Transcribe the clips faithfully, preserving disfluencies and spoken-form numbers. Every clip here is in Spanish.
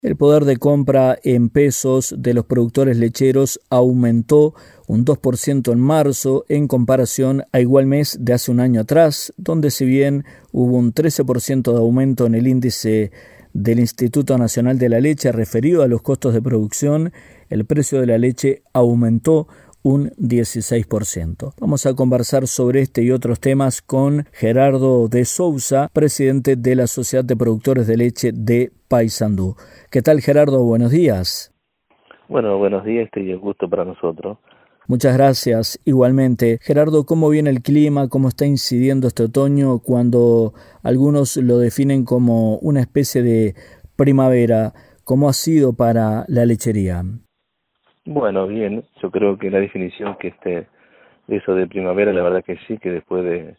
El poder de compra en pesos de los productores lecheros aumentó un dos por ciento en marzo en comparación a igual mes de hace un año atrás, donde si bien hubo un trece por ciento de aumento en el índice del Instituto Nacional de la Leche referido a los costos de producción, el precio de la leche aumentó un dieciséis por ciento. Vamos a conversar sobre este y otros temas con Gerardo de Souza, presidente de la Sociedad de Productores de Leche de Paysandú. ¿Qué tal, Gerardo? Buenos días. Bueno, buenos días y un gusto para nosotros. Muchas gracias. Igualmente, Gerardo, ¿cómo viene el clima? ¿Cómo está incidiendo este otoño cuando algunos lo definen como una especie de primavera? ¿Cómo ha sido para la lechería? Bueno, bien, yo creo que la definición que este eso de primavera, la verdad que sí, que después de,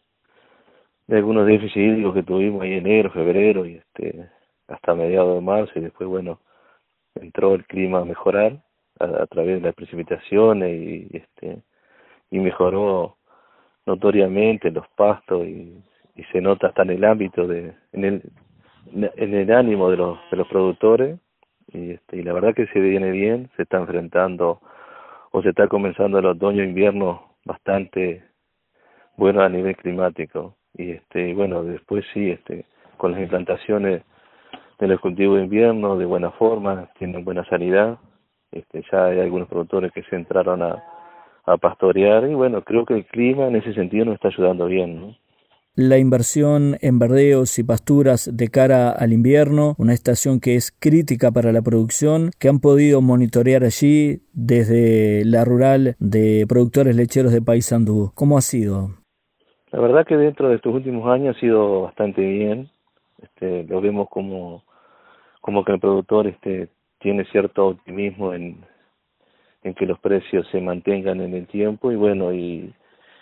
de algunos déficits hídricos que tuvimos ahí en enero, febrero y este hasta mediados de marzo, y después, bueno, entró el clima a mejorar a, a través de las precipitaciones y este y mejoró notoriamente los pastos y, y se nota hasta en el ámbito de en el en el ánimo de los de los productores y este y la verdad que se viene bien, se está enfrentando o se está comenzando el otoño invierno bastante bueno a nivel climático y este y bueno, después sí, este con las implantaciones de los cultivos de invierno de buena forma, tienen buena sanidad, este ya hay algunos productores que se entraron a a pastorear y bueno, creo que el clima en ese sentido nos está ayudando bien, ¿no? La inversión en verdeos y pasturas de cara al invierno, una estación que es crítica para la producción, que han podido monitorear allí desde la rural de productores lecheros de Paysandú. ¿Cómo ha sido? La verdad que dentro de estos últimos años ha sido bastante bien, este, lo vemos como, como que el productor este, tiene cierto optimismo en, en que los precios se mantengan en el tiempo y bueno, y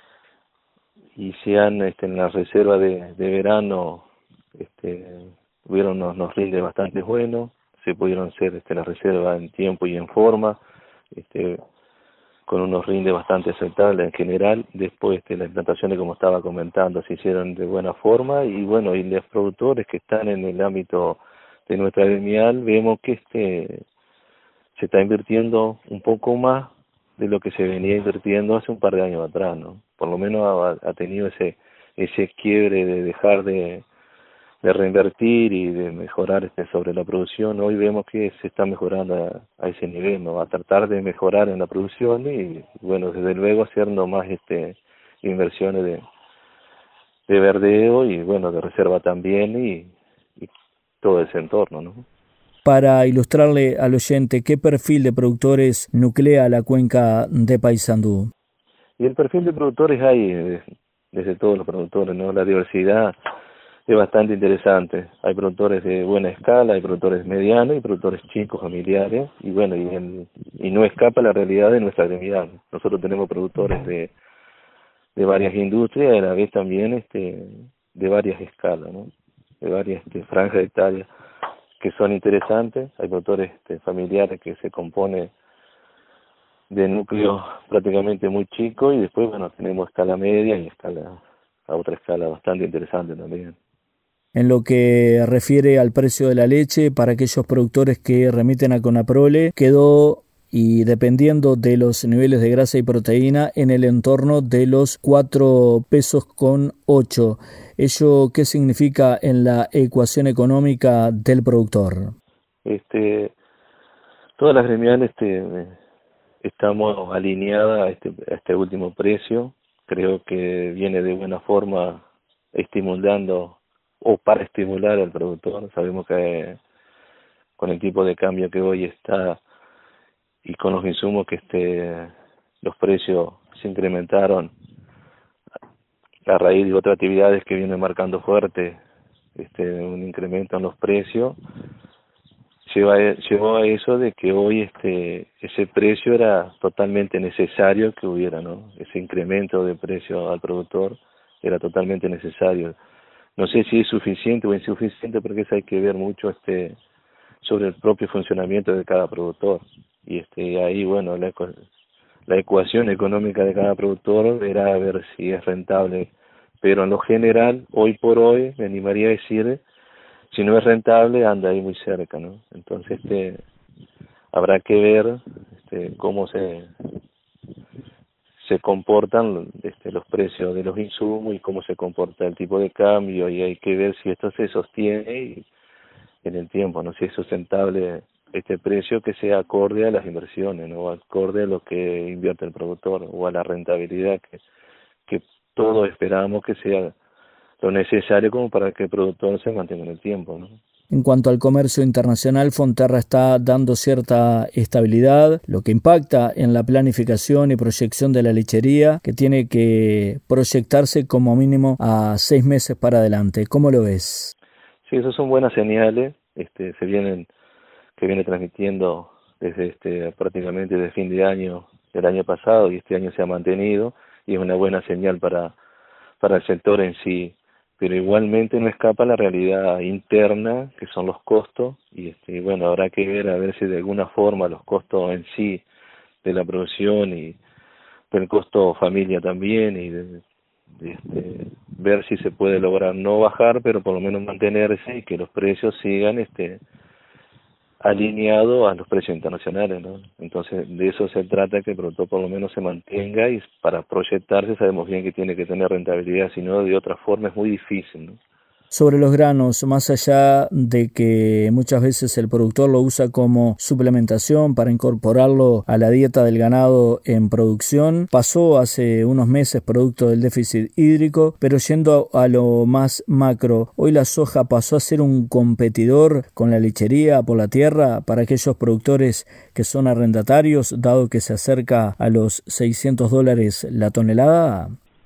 y se han este, en la reserva de, de verano este hubieron unos, unos rindes bastante buenos, se pudieron hacer este la reserva en tiempo y en forma, este con unos rindes bastante aceptables en general. Después este, las implantaciones, como estaba comentando, se hicieron de buena forma y bueno, y los productores que están en el ámbito de nuestra gremial vemos que este se está invirtiendo un poco más de lo que se venía invirtiendo hace un par de años atrás, ¿no? Por lo menos ha, ha tenido ese ese quiebre de dejar de, de reinvertir y de mejorar este sobre la producción. Hoy vemos que se está mejorando a, a ese nivel, ¿no? A tratar de mejorar en la producción y, bueno, desde luego haciendo más este inversiones de, de verdeo y, bueno, de reserva también y, y todo ese entorno, ¿no? Para ilustrarle al oyente, ¿qué perfil de productores nuclea la cuenca de Paysandú? Y el perfil de productores hay eh, desde todos los productores, ¿no? La diversidad es bastante interesante. Hay productores de buena escala, hay productores medianos y productores chicos, familiares, y bueno, y, el, y no escapa la realidad de nuestra gremial. Nosotros tenemos productores de, de varias industrias y a la vez también este de varias escalas, ¿no? De varias este, franjas de hectáreas que son interesantes. Hay productores este, familiares que se compone de núcleo prácticamente muy chico y después, bueno, tenemos escala media y escala a otra escala bastante interesante también. En lo que refiere al precio de la leche, para aquellos productores que remiten a Conaprole, quedó, y dependiendo de los niveles de grasa y proteína, en el entorno de los cuatro pesos con ocho. ¿Ello qué significa en la ecuación económica del productor? Este, todas las gremiales este, estamos alineadas a este, a este último precio. Creo que viene de buena forma estimulando o para estimular al productor. Sabemos que con el tipo de cambio que hoy está y con los insumos que este los precios se incrementaron a raíz de otras actividades que vienen marcando fuerte este un incremento en los precios lleva llevó a eso de que hoy este ese precio era totalmente necesario que hubiera, ¿no? Ese incremento de precio al productor era totalmente necesario. No sé si es suficiente o insuficiente, porque eso hay que ver mucho este sobre el propio funcionamiento de cada productor. Y este ahí, bueno, la, la ecuación económica de cada productor era ver si es rentable. Pero en lo general, hoy por hoy, me animaría a decir, si no es rentable, anda ahí muy cerca, ¿no? Entonces, este, habrá que ver este, cómo se se comportan este, los precios de los insumos y cómo se comporta el tipo de cambio, y hay que ver si esto se sostiene y, en el tiempo, no si es sustentable este precio que sea acorde a las inversiones, no acorde a lo que invierte el productor o a la rentabilidad que, que todos esperamos que sea lo necesario como para que el productor se mantenga en el tiempo, ¿no? En cuanto al comercio internacional, Fonterra está dando cierta estabilidad, lo que impacta en la planificación y proyección de la lechería, que tiene que proyectarse como mínimo a seis meses para adelante. ¿Cómo lo ves? Sí, esas son buenas señales, este, se vienen, que viene transmitiendo desde este, prácticamente desde fin de año del año pasado, y este año se ha mantenido, y es una buena señal para, para el sector en sí. Pero igualmente no escapa la realidad interna, que son los costos, y este, bueno, habrá que ver a ver si de alguna forma los costos en sí de la producción y del costo familia también, y de, de este, ver si se puede lograr no bajar, pero por lo menos mantenerse y que los precios sigan este alineados a los precios internacionales, ¿no? Entonces de eso se trata, que el productor por lo menos se mantenga, y para proyectarse sabemos bien que tiene que tener rentabilidad, si no de otra forma es muy difícil, ¿no? Sobre los granos, más allá de que muchas veces el productor lo usa como suplementación para incorporarlo a la dieta del ganado en producción, pasó hace unos meses producto del déficit hídrico, pero yendo a lo más macro, hoy la soja pasó a ser un competidor con la lechería por la tierra para aquellos productores que son arrendatarios, dado que se acerca a los seiscientos dólares la tonelada.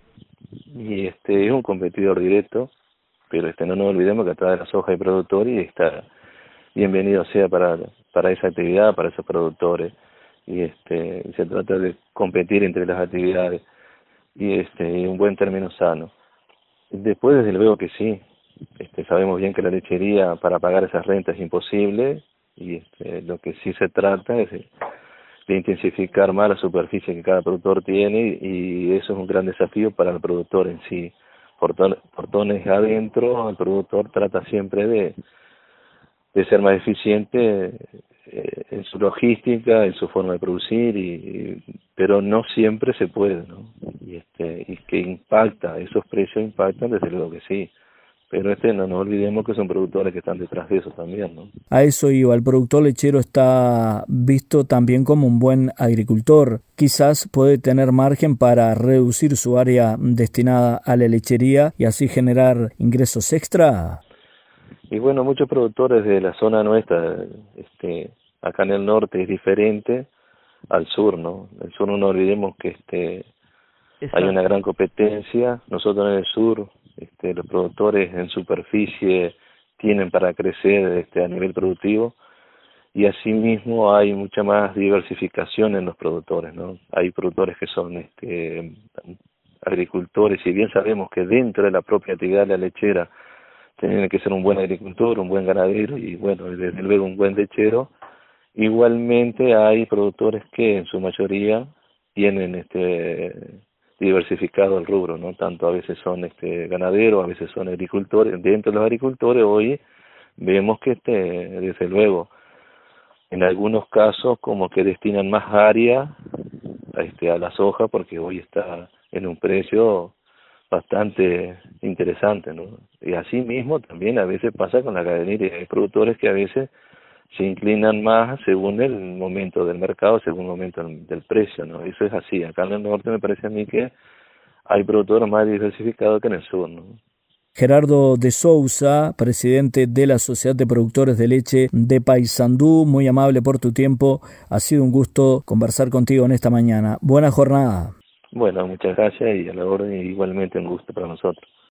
Y este es un competidor directo, pero este no nos olvidemos que atrás de la soja hay productor, y está bienvenido sea para para esa actividad, para esos productores, y este se trata de competir entre las actividades, y este un buen término sano. Después, desde luego que sí, este sabemos bien que la lechería para pagar esas rentas es imposible, y este lo que sí se trata es de, de intensificar más la superficie que cada productor tiene, y eso es un gran desafío para el productor en sí. Portones adentro, el productor trata siempre de, de ser más eficiente eh, en su logística, en su forma de producir, y, y pero no siempre se puede, ¿no? Y este y que impacta, esos precios impactan, desde luego que sí, pero este no nos olvidemos que son productores que están detrás de eso también, ¿no? A eso iba, el productor lechero está visto también como un buen agricultor. Quizás puede tener margen para reducir su área destinada a la lechería y así generar ingresos extra. Y bueno, muchos productores de la zona nuestra, este, acá en el norte es diferente al sur, ¿no? El sur no nos olvidemos que este Exacto. Hay una gran competencia. Nosotros en el sur, este, los productores en superficie tienen para crecer este, a nivel productivo, y asimismo hay mucha más diversificación en los productores, ¿no? Hay productores que son este, agricultores, y bien sabemos que dentro de la propia actividad de la lechera tiene que ser un buen agricultor, un buen ganadero y bueno, desde luego un buen lechero. Igualmente hay productores que en su mayoría tienen este diversificado el rubro, ¿no? Tanto a veces son este ganaderos, a veces son agricultores. Dentro de los agricultores hoy vemos que este desde luego en algunos casos como que destinan más área a, este, a la soja, porque hoy está en un precio bastante interesante, ¿no? Y así mismo también a veces pasa con la ganadería. Hay productores que a veces se inclinan más según el momento del mercado, según el momento del, del precio, ¿no? Eso es así. Acá en el norte me parece a mí que hay productores más diversificados que en el sur, ¿no? Gerardo de Sousa, presidente de la Sociedad de Productores de Leche de Paysandú, muy amable por tu tiempo. Ha sido un gusto conversar contigo en esta mañana. Buena jornada. Bueno, muchas gracias y a la orden, y igualmente un gusto para nosotros.